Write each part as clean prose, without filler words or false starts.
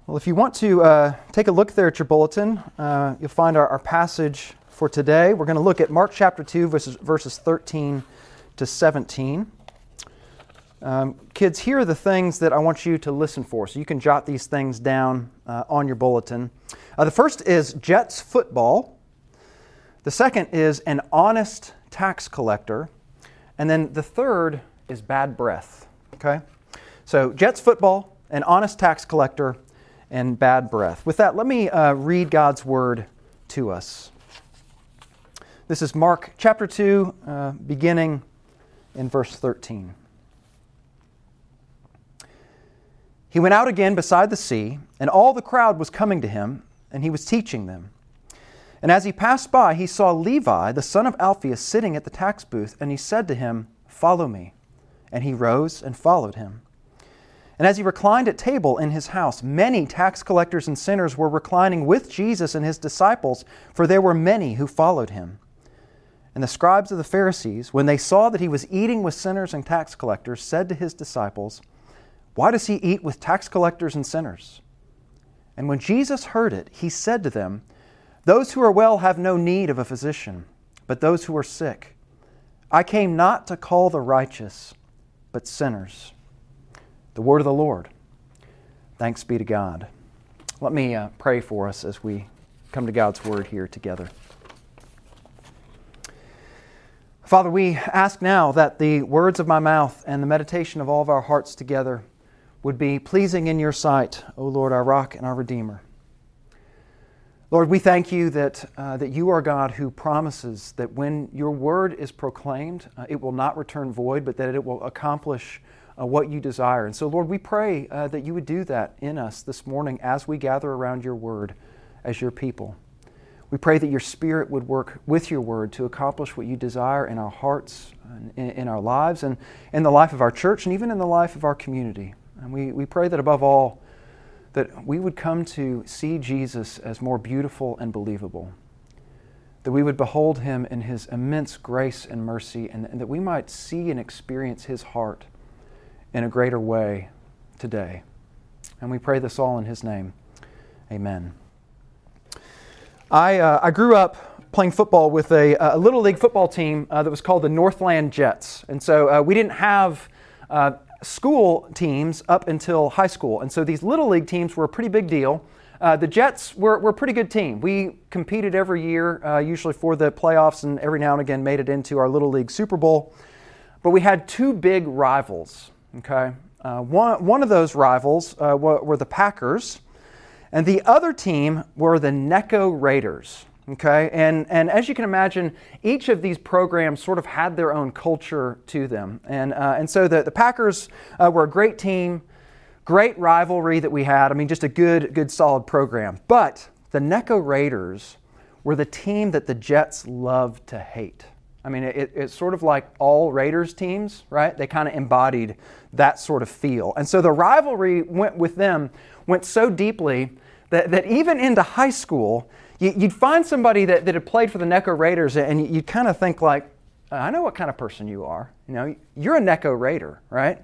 Well, if you want to take a look there at your bulletin, you'll find our passage for today. We're going to look at Mark chapter 2, verses 13 to 17. Kids, here are the things that I want you to listen for, so you can jot these things down on your bulletin. The first is Jets football. The second is an honest tax collector. And then the third is bad breath. Okay? So Jets football, an honest tax collector, and bad breath. With that, let me read God's Word to us. This is Mark chapter 2, beginning in verse 13. He went out again beside the sea, and all the crowd was coming to him, and he was teaching them. And as he passed by, he saw Levi, the son of Alphaeus, sitting at the tax booth, and he said to him, "Follow me." And he rose and followed him. And as he reclined at table in his house, many tax collectors and sinners were reclining with Jesus and his disciples, for there were many who followed him. And the scribes of the Pharisees, when they saw that he was eating with sinners and tax collectors, said to his disciples, "Why does he eat with tax collectors and sinners?" And when Jesus heard it, he said to them, "Those who are well have no need of a physician, but those who are sick. I came not to call the righteous, but sinners." The word of the Lord. Thanks be to God. Let me pray for us as we come to God's Word here together. Father, we ask now that the words of my mouth and the meditation of all of our hearts together would be pleasing in your sight, O Lord, our rock and our Redeemer. Lord, we thank you that you are God who promises that when your word is proclaimed, it will not return void, but that it will accomplish what you desire. And so, Lord, we pray that you would do that in us this morning as we gather around your word as your people. We pray that your Spirit would work with your word to accomplish what you desire in our hearts, in our lives, and in the life of our church, and even in the life of our community. And we pray that above all, that we would come to see Jesus as more beautiful and believable, that we would behold him in his immense grace and mercy, and that we might see and experience his heart in a greater way today. And we pray this all in his name. Amen. I grew up playing football with a Little League football team that was called the Northland Jets. And so we didn't have school teams up until high school. And so these Little League teams were a pretty big deal. The Jets were a pretty good team. We competed every year, usually for the playoffs, and every now and again made it into our Little League Super Bowl. But we had two big rivals. Okay, one of those rivals were the Packers, and the other team were the Necco Raiders. Okay, and as you can imagine, each of these programs sort of had their own culture to them, and so the Packers were a great team, great rivalry that we had. I mean, just a good solid program. But the Necco Raiders were the team that the Jets loved to hate. I mean, it's sort of like all Raiders teams, right? They kind of embodied that sort of feel. And so the rivalry went so deeply that even into high school, you'd find somebody that had played for the Necco Raiders, and you'd kind of think like, I know what kind of person you are. You know, you're a Necco Raider, right?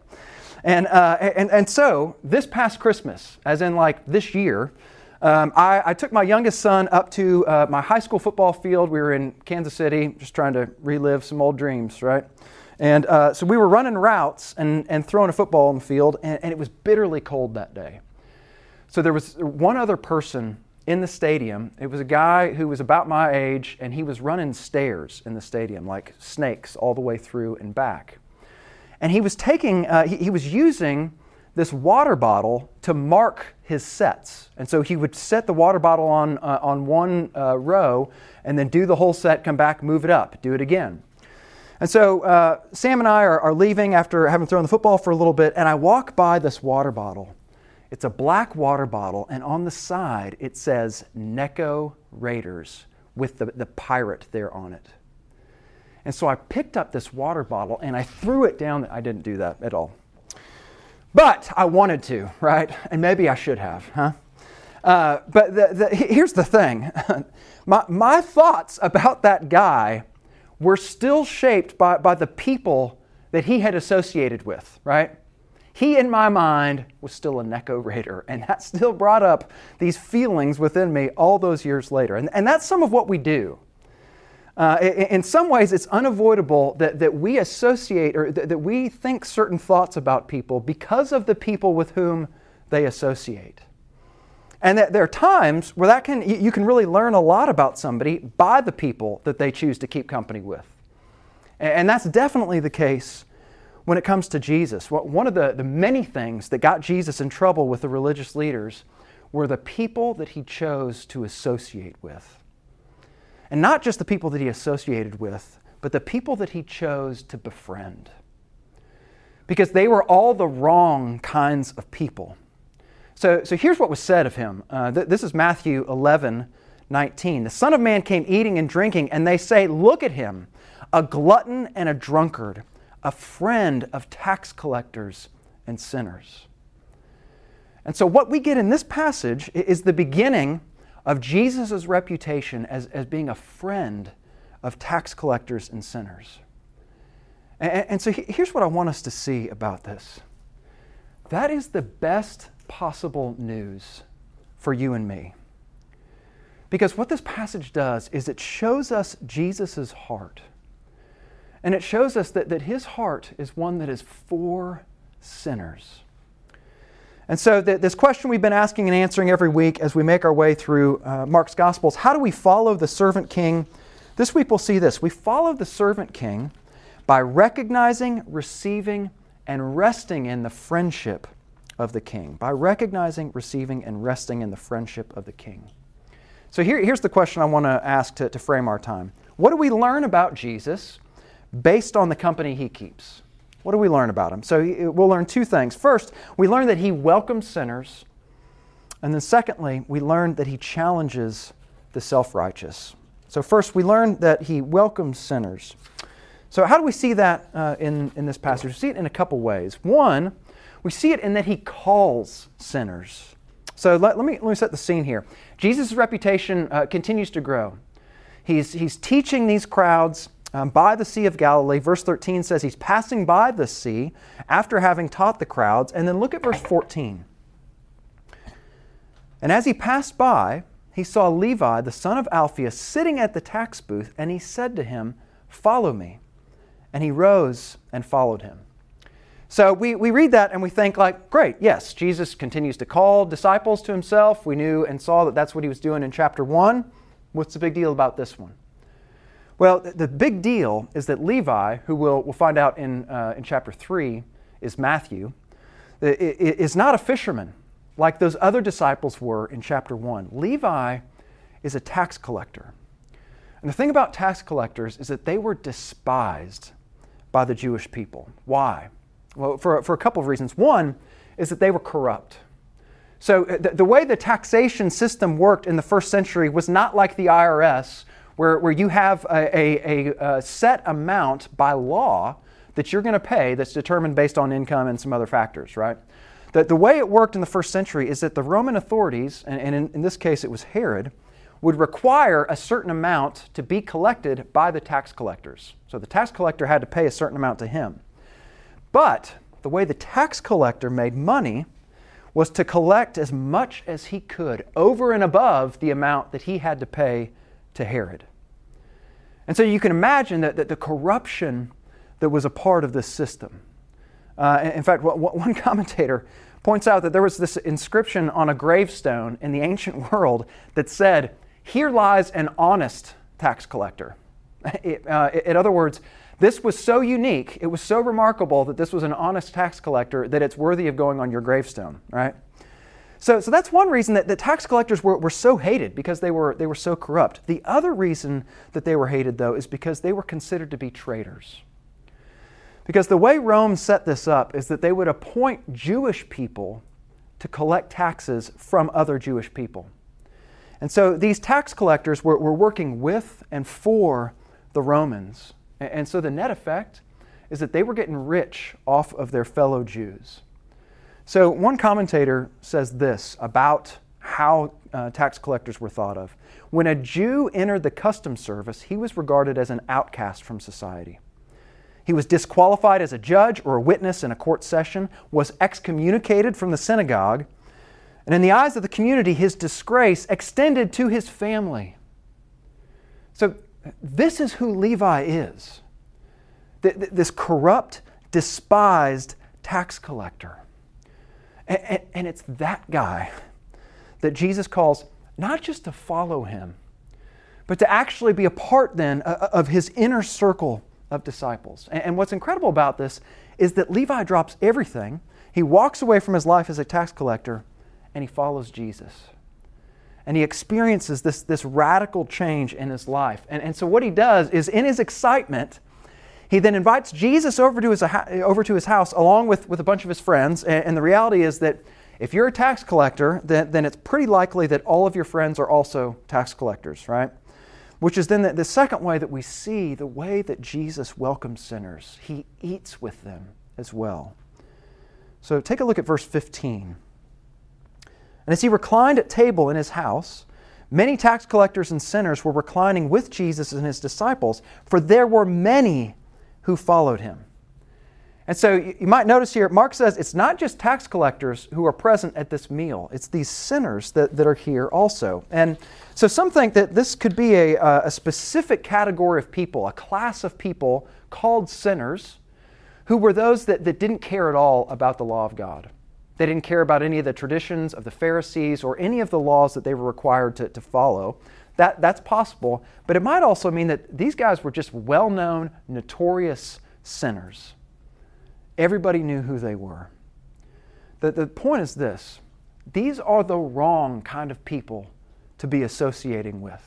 And so this past Christmas, as in like this year, I took my youngest son up to my high school football field. We were in Kansas City, just trying to relive some old dreams, right? And so we were running routes and throwing a football on the field, and it was bitterly cold that day. So there was one other person in the stadium. It was a guy who was about my age, and he was running stairs in the stadium, like snakes all the way through and back. And he was he was using this water bottle to mark his sets. And so he would set the water bottle on one row and then do the whole set, come back, move it up, do it again. And so Sam and I are leaving after having thrown the football for a little bit, and I walk by this water bottle. It's a black water bottle, and on the side it says Necco Raiders with the pirate there on it. And so I picked up this water bottle and I threw it down. I didn't do that at all. But I wanted to, right? And maybe I should have, huh? But here's the thing. My thoughts about that guy were still shaped by the people that he had associated with, right? he, in my mind, was still a Necco raider. And that still brought up these feelings within me all those years later. And that's some of what we do. In some ways, it's unavoidable that we associate or that we think certain thoughts about people because of the people with whom they associate. And that there are times where you can really learn a lot about somebody by the people that they choose to keep company with. And that's definitely the case when it comes to Jesus. One of the many things that got Jesus in trouble with the religious leaders were the people that he chose to associate with. And not just the people that he associated with, but the people that he chose to befriend. Because they were all the wrong kinds of people. So here's what was said of him. This is Matthew 11:19. The Son of Man came eating and drinking, and they say, look at him, a glutton and a drunkard, a friend of tax collectors and sinners. And so what we get in this passage is the beginning of Jesus' reputation as being a friend of tax collectors and sinners. And so here's what I want us to see about this. That is the best possible news for you and me. Because what this passage does is it shows us Jesus' heart. And it shows us that his heart is one that is for sinners. And so this question we've been asking and answering every week as we make our way through Mark's Gospels, how do we follow the servant king? This week we'll see this. We follow the servant king by recognizing, receiving, and resting in the friendship of the king. By recognizing, receiving, and resting in the friendship of the king. So here's the question I want to ask to frame our time. What do we learn about Jesus based on the company he keeps? What do we learn about him? So we'll learn two things. First, we learn that he welcomes sinners. And then secondly, we learn that he challenges the self-righteous. So first, we learn that he welcomes sinners. So how do we see that in this passage? We see it in a couple ways. One, we see it in that he calls sinners. So let me set the scene here. Jesus' reputation continues to grow. He's teaching these crowds by the Sea of Galilee. Verse 13 says he's passing by the sea after having taught the crowds. And then look at verse 14. And as he passed by, he saw Levi, the son of Alphaeus, sitting at the tax booth, and he said to him, "Follow me." And he rose and followed him. So we read that and we think like, great, yes, Jesus continues to call disciples to himself. We knew and saw that that's what he was doing in chapter 1. What's the big deal about this one? Well, the big deal is that Levi, who we'll find out in chapter 3 is Matthew, is not a fisherman like those other disciples were in chapter 1. Levi is a tax collector. And the thing about tax collectors is that they were despised by the Jewish people. Why? Well, for a couple of reasons. One is that they were corrupt. So the way the taxation system worked in the first century was not like the IRS, where you have a set amount by law that you're going to pay that's determined based on income and some other factors, right? The way it worked in the first century is that the Roman authorities, and in this case it was Herod, would require a certain amount to be collected by the tax collectors. So the tax collector had to pay a certain amount to him. But the way the tax collector made money was to collect as much as he could over and above the amount that he had to pay to Herod. And so you can imagine that the corruption that was a part of this system. In fact, one commentator points out that there was this inscription on a gravestone in the ancient world that said, "Here lies an honest tax collector." In other words, this was so unique, it was so remarkable that this was an honest tax collector that it's worthy of going on your gravestone, right? So that's one reason that the tax collectors were so hated, because they were so corrupt. The other reason that they were hated, though, is because they were considered to be traitors. Because the way Rome set this up is that they would appoint Jewish people to collect taxes from other Jewish people. And so these tax collectors were working with and for the Romans. And so the net effect is that they were getting rich off of their fellow Jews. So one commentator says this about how tax collectors were thought of. When a Jew entered the customs service, he was regarded as an outcast from society. He was disqualified as a judge or a witness in a court session, was excommunicated from the synagogue, and in the eyes of the community, his disgrace extended to his family. So this is who Levi is. This corrupt, despised tax collector. And it's that guy that Jesus calls not just to follow him, but to actually be a part then of his inner circle of disciples. And what's incredible about this is that Levi drops everything. He walks away from his life as a tax collector and he follows Jesus. And he experiences this radical change in his life. And so what he does is, in his excitement, he then invites Jesus over to his house along with a bunch of his friends. And the reality is that if you're a tax collector, then it's pretty likely that all of your friends are also tax collectors, right? Which is then the second way that we see the way that Jesus welcomes sinners. He eats with them as well. So take a look at verse 15. And as he reclined at table in his house, many tax collectors and sinners were reclining with Jesus and his disciples, for there were many who followed him. And so you might notice here, Mark says it's not just tax collectors who are present at this meal. It's these sinners that are here also. And so some think that this could be a specific category of people, a class of people called sinners, who were those that didn't care at all about the law of God. They didn't care about any of the traditions of the Pharisees or any of the laws that they were required to follow. That's possible, but it might also mean that these guys were just well-known, notorious sinners. Everybody knew who they were. The point is this: these are the wrong kind of people to be associating with.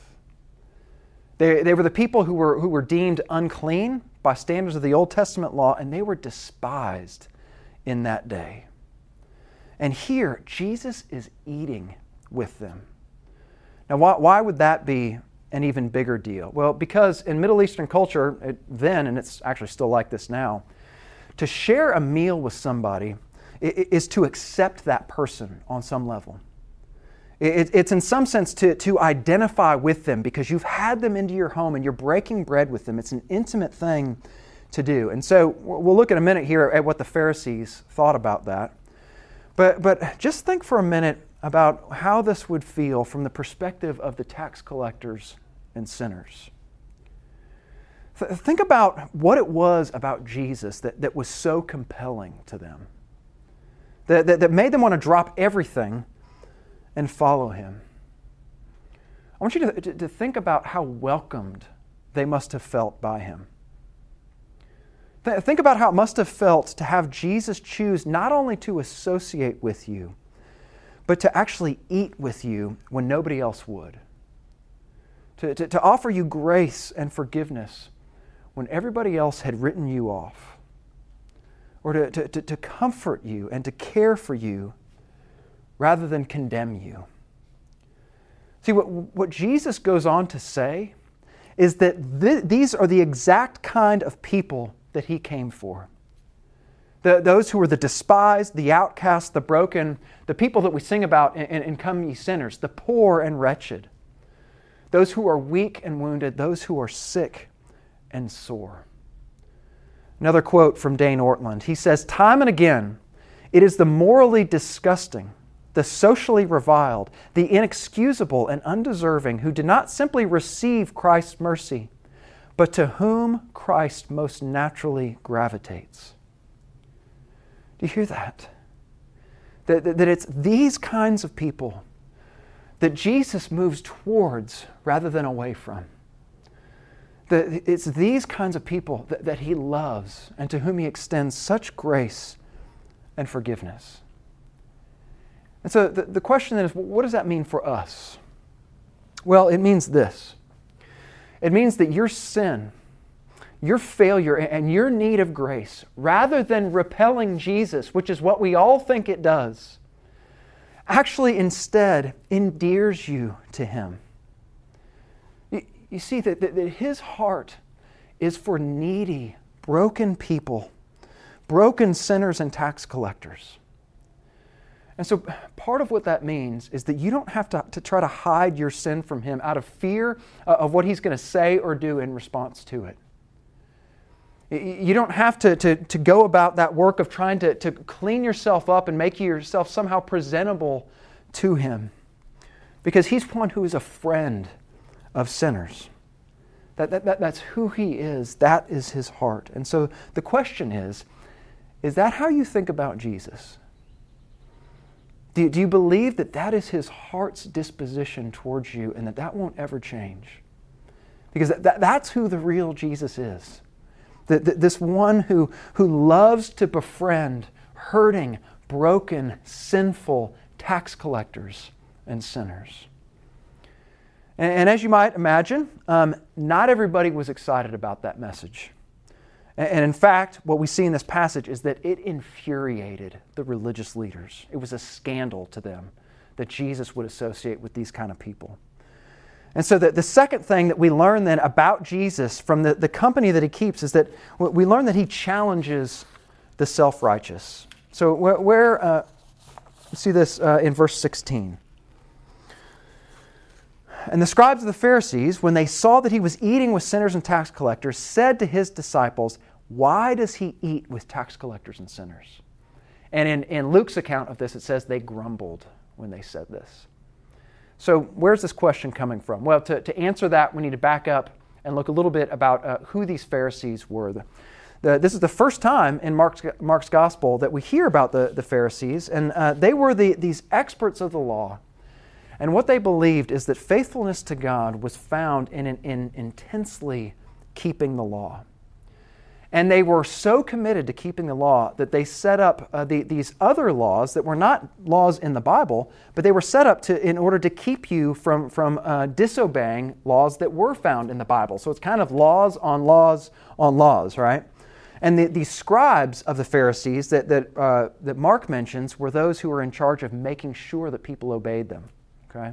They were the people who were deemed unclean by standards of the Old Testament law, and they were despised in that day. And here, Jesus is eating with them. Now, why would that be an even bigger deal? Well, because in Middle Eastern culture then, and it's actually still like this now, to share a meal with somebody is to accept that person on some level. It's in some sense to identify with them because you've had them into your home and you're breaking bread with them. It's an intimate thing to do. And so we'll look in a minute here at what the Pharisees thought about that. But just think for a minute about how this would feel from the perspective of the tax collectors and sinners. Think about what it was about Jesus that was so compelling to them, that made them want to drop everything and follow him. I want you to think about how welcomed they must have felt by him. Think about how it must have felt to have Jesus choose not only to associate with you, but to actually eat with you when nobody else would. To offer you grace and forgiveness when everybody else had written you off. Or to comfort you and to care for you rather than condemn you. See, what Jesus goes on to say is that these are the exact kind of people that he came for. Those who were the despised, the outcast, the broken, the people that we sing about in Come Ye Sinners, the poor and wretched, those who are weak and wounded, those who are sick and sore. Another quote from Dane Ortland. He says, "Time and again, it is the morally disgusting, the socially reviled, the inexcusable and undeserving who do not simply receive Christ's mercy, but to whom Christ most naturally gravitates." Do you hear that? That it's these kinds of people that Jesus moves towards rather than away from. That it's these kinds of people that he loves and to whom he extends such grace and forgiveness. And so the question then is, what does that mean for us? Well, it means this. It means that your sin, your failure, and your need of grace, rather than repelling Jesus, which is what we all think it does, actually instead endears you to him. You see that his heart is for needy, broken people, broken sinners and tax collectors. And so part of what that means is that you don't have to try to hide your sin from him out of fear of what he's going to say or do in response to it. You don't have to go about that work of trying to clean yourself up and make yourself somehow presentable to Him. Because He's one who is a friend of sinners. That's who He is. That is His heart. And so the question is that how you think about Jesus? Do you believe that that is His heart's disposition towards you and that won't ever change? Because that's who the real Jesus is. This one who loves to befriend hurting, broken, sinful tax collectors and sinners. And as you might imagine, not everybody was excited about that message. And in fact, what we see in this passage is that it infuriated the religious leaders. It was a scandal to them that Jesus would associate with these kind of people. And so the second thing that we learn then about Jesus from the company that He keeps is that we learn that He challenges the self-righteous. So where see this in verse 16. And the scribes of the Pharisees, when they saw that He was eating with sinners and tax collectors, said to His disciples, "Why does He eat with tax collectors and sinners?" And in Luke's account of this, it says they grumbled when they said this. So where's this question coming from? Well, to answer that, we need to back up and look a little bit about who these Pharisees were. This is the first time in Mark's Gospel that we hear about the Pharisees, and they were these experts of the law. And what they believed is that faithfulness to God was found in intensely keeping the law. And they were so committed to keeping the law that they set up these other laws that were not laws in the Bible, but they were set up in order to keep you from disobeying laws that were found in the Bible. So it's kind of laws on laws on laws, right? And these scribes of the Pharisees that Mark mentions were those who were in charge of making sure that people obeyed them. Okay?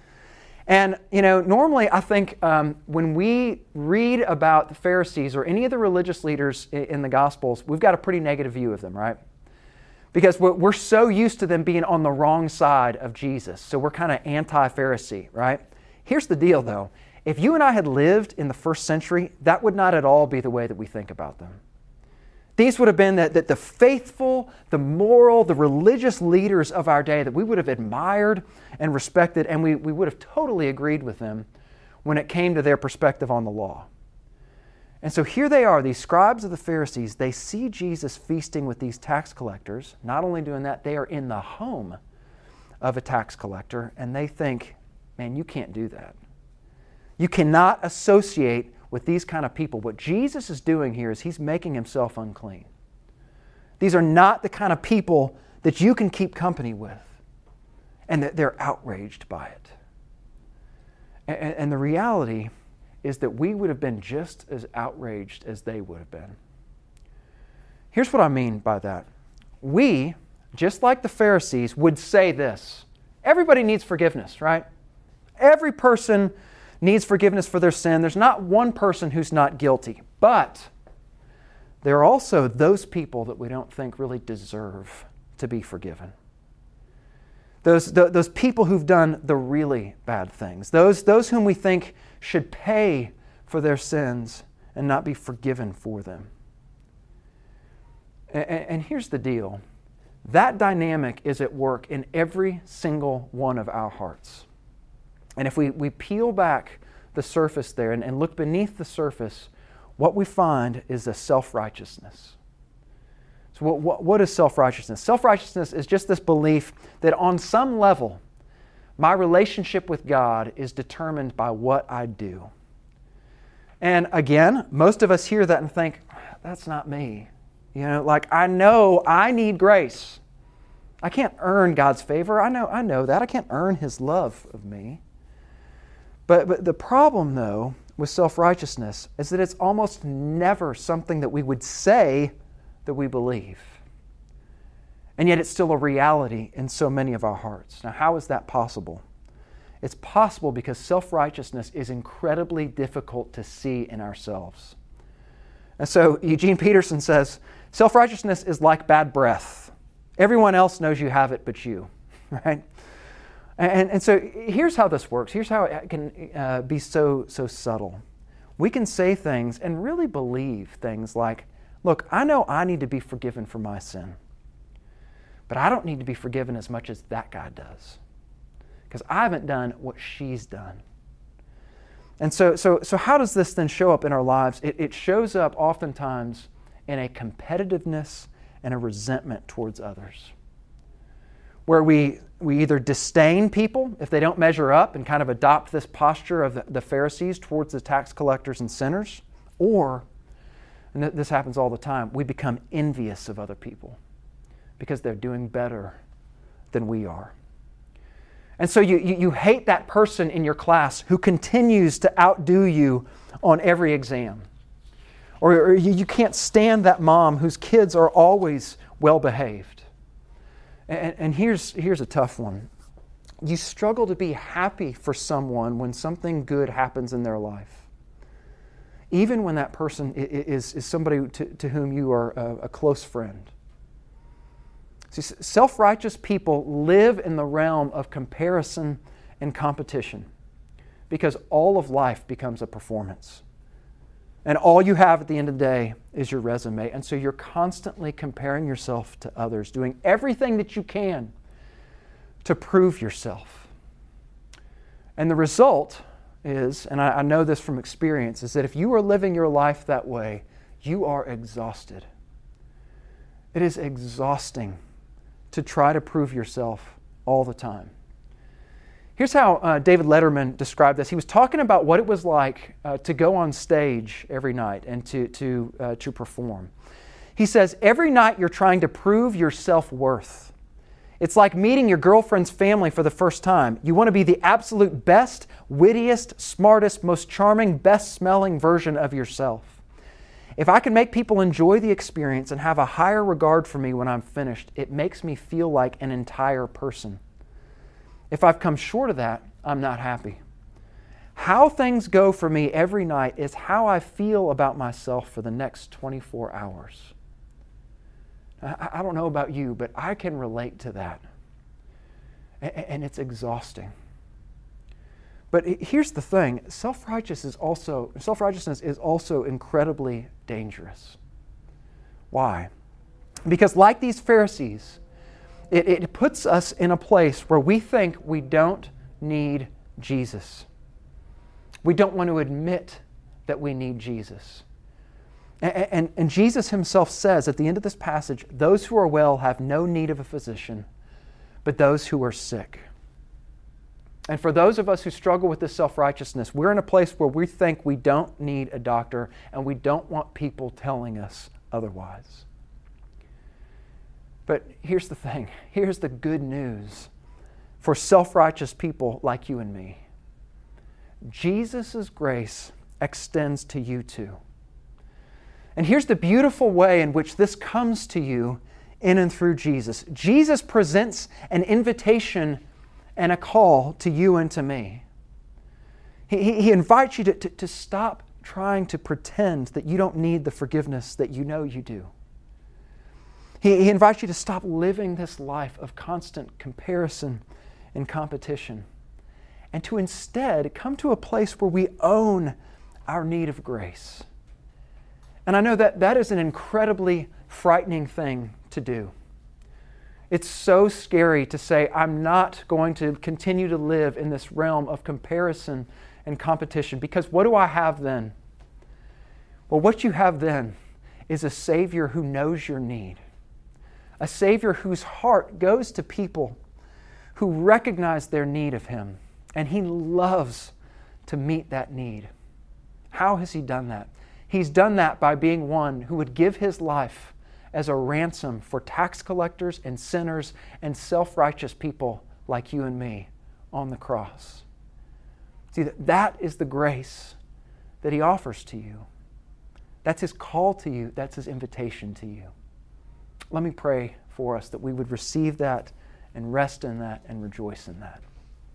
And, normally I think when we read about the Pharisees or any of the religious leaders in the Gospels, we've got a pretty negative view of them, right? Because we're so used to them being on the wrong side of Jesus. So we're kind of anti-Pharisee, right? Here's the deal, though. If you and I had lived in the first century, that would not at all be the way that we think about them. These would have been that the faithful, the moral, the religious leaders of our day that we would have admired and respected, and we would have totally agreed with them when it came to their perspective on the law. And so here they are, these scribes of the Pharisees. They see Jesus feasting with these tax collectors. Not only doing that, they are in the home of a tax collector, and they think, man, you can't do that. You cannot associate with these kind of people. What Jesus is doing here is He's making Himself unclean. These are not the kind of people that you can keep company with, and that they're outraged by it. And the reality is that we would have been just as outraged as they would have been. Here's what I mean by that. We, just like the Pharisees, would say this: everybody needs forgiveness, right? Every person needs forgiveness for their sin. There's not one person who's not guilty. But there are also those people that we don't think really deserve to be forgiven. Those people who've done the really bad things. Those whom we think should pay for their sins and not be forgiven for them. And here's the deal. That dynamic is at work in every single one of our hearts. And if we peel back the surface there and look beneath the surface, what we find is a self-righteousness. So what is self-righteousness? Self-righteousness is just this belief that on some level, my relationship with God is determined by what I do. And again, most of us hear that and think, that's not me. I know I need grace. I can't earn God's favor. I know that. I can't earn His love of me. But the problem, though, with self-righteousness is that it's almost never something that we would say that we believe. And yet it's still a reality in so many of our hearts. Now, how is that possible? It's possible because self-righteousness is incredibly difficult to see in ourselves. And so Eugene Peterson says, self-righteousness is like bad breath. Everyone else knows you have it but you, right? And so here's how this works. Here's how it can be so subtle. we can say things and really believe things like, look, I know I need to be forgiven for my sin, but I don't need to be forgiven as much as that guy does, because I haven't done what she's done. And so how does this then show up in our lives? It shows up oftentimes in a competitiveness and a resentment towards others, where we either disdain people if they don't measure up and kind of adopt this posture of the Pharisees towards the tax collectors and sinners, or, and this happens all the time, we become envious of other people because they're doing better than we are. And so you hate that person in your class who continues to outdo you on every exam. Or you can't stand that mom whose kids are always well behaved. And here's a tough one. You struggle to be happy for someone when something good happens in their life, even when that person is somebody to whom you are a close friend. See, self-righteous people live in the realm of comparison and competition because all of life becomes a performance. And all you have at the end of the day is your resume. And so you're constantly comparing yourself to others, doing everything that you can to prove yourself. And the result is, and I know this from experience, is that if you are living your life that way, you are exhausted. It is exhausting to try to prove yourself all the time. Here's how David Letterman described this. He was talking about what it was like to go on stage every night and to perform. He says, every night you're trying to prove your self-worth. It's like meeting your girlfriend's family for the first time. You want to be the absolute best, wittiest, smartest, most charming, best-smelling version of yourself. If I can make people enjoy the experience and have a higher regard for me when I'm finished, it makes me feel like an entire person. If I've come short of that, I'm not happy. How things go for me every night is how I feel about myself for the next 24 hours. I don't know about you, but I can relate to that. And it's exhausting. But here's the thing, self-righteousness is also incredibly dangerous. Why? Because like these Pharisees, it puts us in a place where we think we don't need Jesus. We don't want to admit that we need Jesus. And Jesus himself says at the end of this passage, those who are well have no need of a physician, but those who are sick. And for those of us who struggle with this self-righteousness, we're in a place where we think we don't need a doctor and we don't want people telling us otherwise. But here's the thing. Here's the good news for self-righteous people like you and me. Jesus' grace extends to you too. And here's the beautiful way in which this comes to you in and through Jesus. Jesus presents an invitation and a call to you and to me. He invites you to stop trying to pretend that you don't need the forgiveness that you know you do. He invites you to stop living this life of constant comparison and competition, and to instead come to a place where we own our need of grace. And I know that is an incredibly frightening thing to do. It's so scary to say, I'm not going to continue to live in this realm of comparison and competition, because what do I have then? Well, what you have then is a Savior who knows your need. A Savior whose heart goes to people who recognize their need of Him, and He loves to meet that need. How has He done that? He's done that by being one who would give His life as a ransom for tax collectors and sinners and self-righteous people like you and me on the cross. See, that is the grace that He offers to you. That's His call to you. That's His invitation to you. Let me pray for us that we would receive that and rest in that and rejoice in that.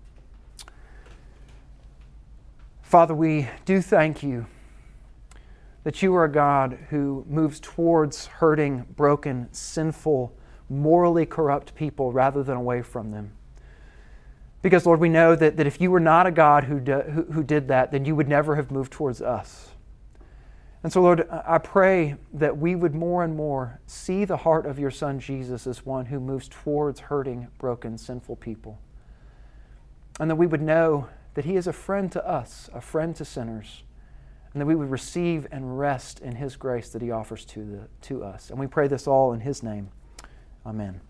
Father, we do thank You that You are a God who moves towards hurting, broken, sinful, morally corrupt people rather than away from them. Because, Lord, we know that if you were not a God who did that, then you would never have moved towards us. And so, Lord, I pray that we would more and more see the heart of your Son Jesus as one who moves towards hurting, broken, sinful people. And that we would know that He is a friend to us, a friend to sinners, and that we would receive and rest in His grace that He offers to us. And we pray this all in His name. Amen.